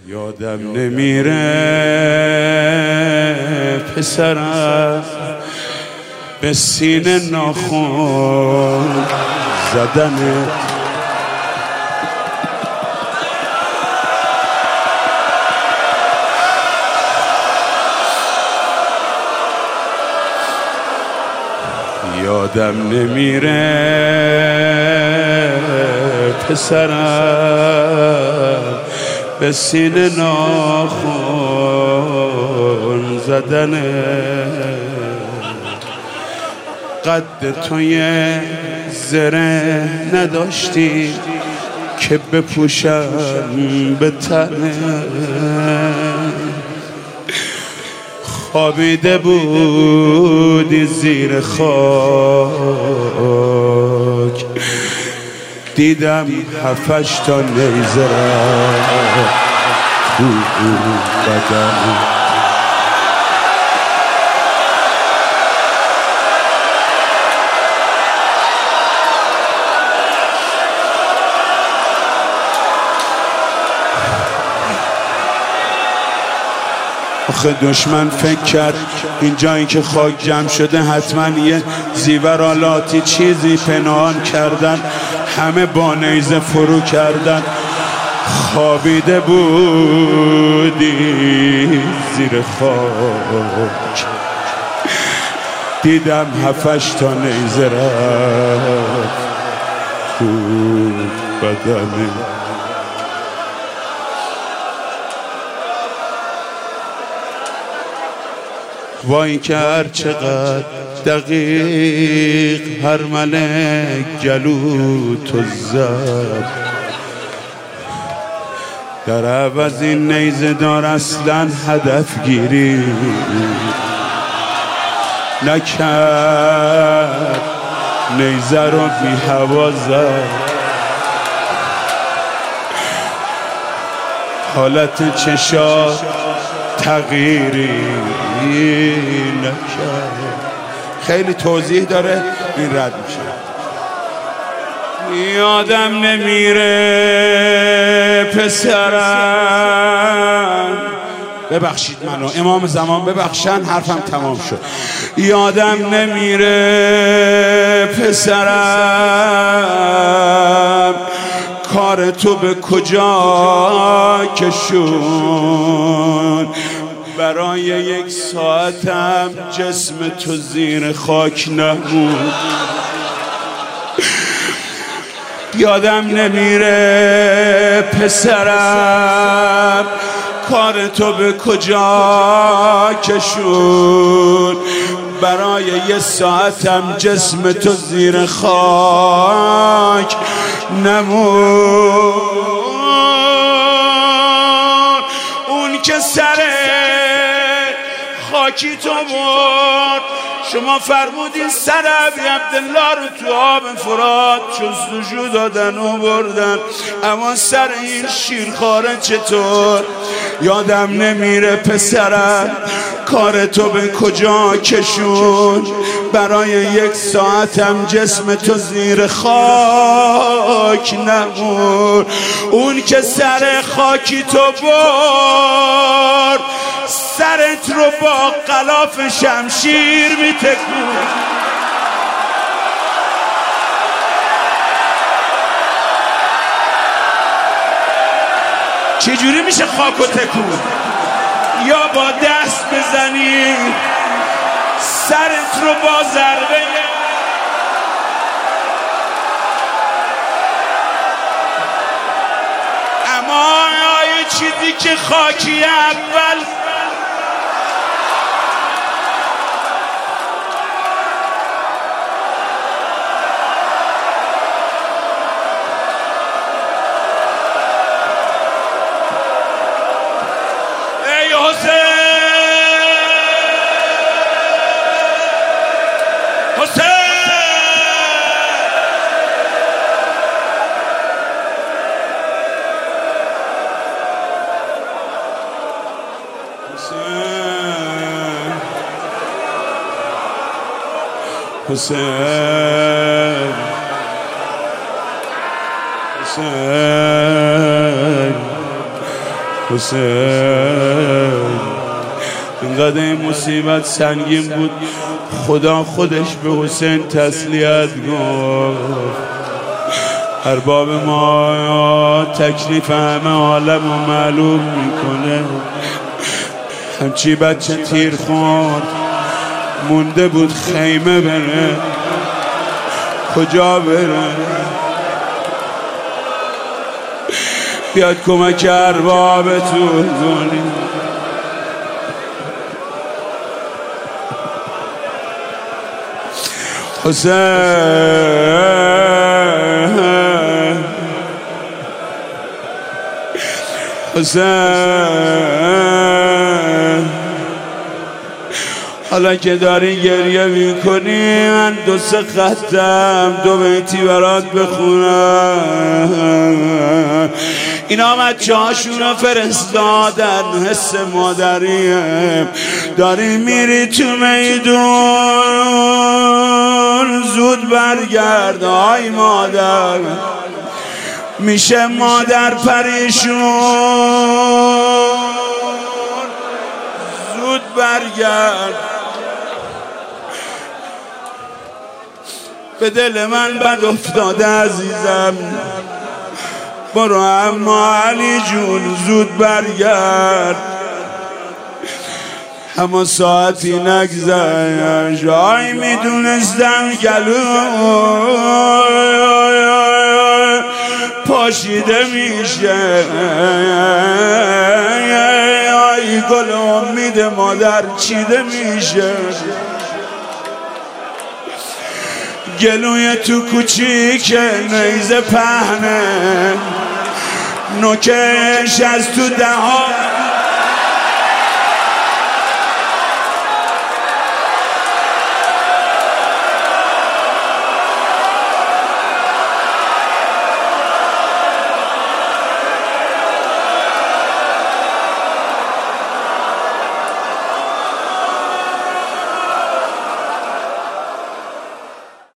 یادم نمیره پسرم به سینه ناخن زدنت. یادم نمیره پسرم به سینه ناخن زدنت. قد تو یه زره نداشتی که بپوشم به تنه، خوابیده بودی زیر خاک، دیدم 7-8 تا نیزه رفت تو بدنت. آخه دشمن فکر کرد اینجایی که خاک جمع شده حتما یه زیورالاتی چیزی پنهان کردن، همه با نیزه فرو کردن. خوابیده بودی زیر خاک، دیدم 7-8 تا نیزه رفت تو بدنت. وای که هر چقدر دقیق هر ملک گلو تو زد، در عوض این نیزه دار اصلا هدف گیری نکرد، نیزه رو بی هوا زد. حالت چشا تغییری نکرد. خیلی توضیح داره، این رد میشه. یادم نمیره پسرم، ببخشید منو امام زمان ببخشن، حرفم تمام شد. یادم نمیره پسرم کار تو به کجا کشون، برای 1 ساعتم جسم تو زیر خاک نمود. یادم نمیره پسرم کار تو به کجا کشون، برای 1 ساعتم جسم تو زیر خاک نمود. اون که سر خاکی تو برد، شما فرمودین سر ابی عبدالله رو تو آب فرات جستجو دادن و بردن، اما سر این شیرخواره چطور؟ یادم نمیره پسرم کار تو به کجا کشون، برای 1 ساعتم جسم تو زیر خاک نمود. اون که سر خاکی تو برد، سرت رو با غلاف شمشیر میتکون. چجوری میشه خاک و تکون؟ یا با دست بزنی سرت رو با ضربه، اما یه چیزی که خاکی اول حسین حسین حسین اینقدر این مصیبت سنگین بود خدا خودش به حسین تسلیت گفت ارباب ما تکلیف همه عالم و معلوم میکنه. همچی بچه تیر خورد مونده بود خیمه بره، کجا بره؟ بیاد کمک ارباب تو کنی. حسین حالا که داری گریه میکنی من 2-3 خطم 2 بیتی برات بخونم. اینا بچه هاشون فرستادن، حس مادریه. داری میری تو میدون زود برگرد آی مادر، میشه مادر پریشون زود برگرد. به دل من بد افتاده عزیزم، برو اما علی جون زود برگرد. اما ساعتی نگذشت جای میدونستم گلو پاشیده میشه. ای گل امید مادر چیده میشه. گلوی تو کوچیک نیزه پهنه، نوکش از تو دهان